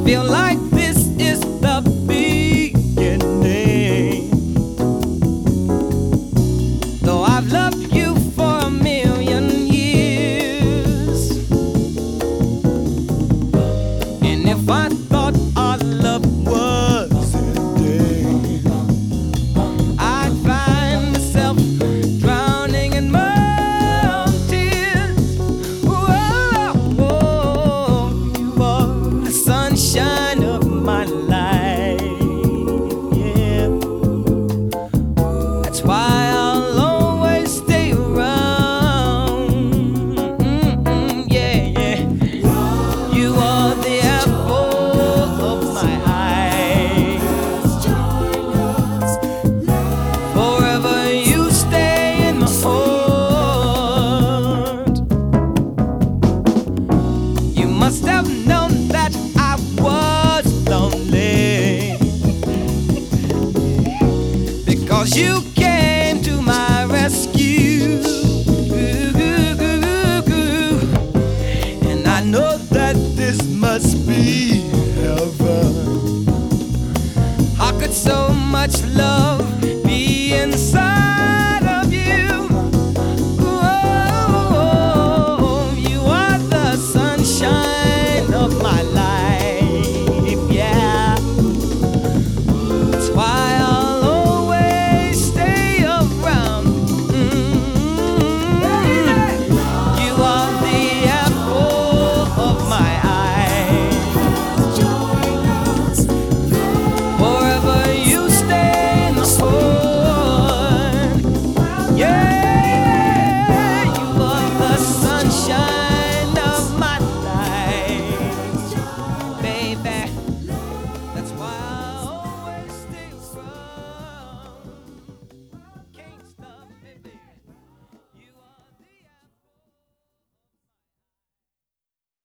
Feel like this is the beginning. Though I've loved you for a million years, and if I thought our love was ending, I'd find myself drowning in my own tears. Whoa, whoa, you are the sunshine of my life. Yeah, that's why I'll always stay around. Yeah, yeah. You are the apple of my eye. Forever you stay in my heart. You must have known that I was lonely, because you came to my rescue. And I know that this must be heaven. How could so much love